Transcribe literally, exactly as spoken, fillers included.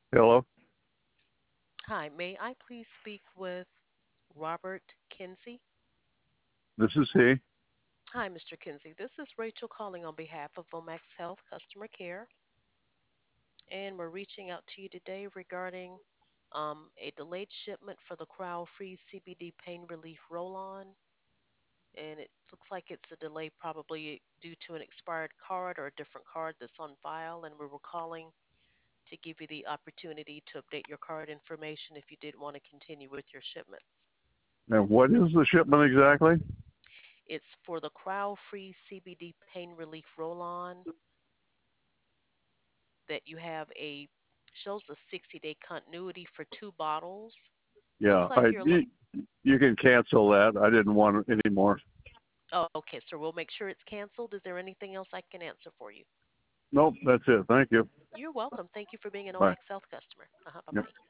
Hello, Hi, may I please speak with Robert Kinsey? this is he. Hi, mister Kinsey. This is Rachel calling on behalf of Vomax Health Customer Care, and we're reaching out to you today regarding um, a delayed shipment for the Crowd Free C B D Pain Relief Roll On. And it looks like it's a delay probably due to an expired card or a different card that's on file. And we were calling to give you the opportunity to update your card information if you did want to continue with your shipments. And what is the shipment exactly? It's for the Crowd Free C B D Pain Relief Roll On that you have a shows a sixty day continuity for two bottles. Yeah, Looks like I you're look. you, you can cancel that. I didn't want it anymore. Oh, okay, sir. We'll make sure it's canceled. Is there anything else I can answer for you? Nope, that's it. Thank you. You're welcome. Thank you for being an Bye. Omax Health customer. Uh-huh, bye Yep. bye.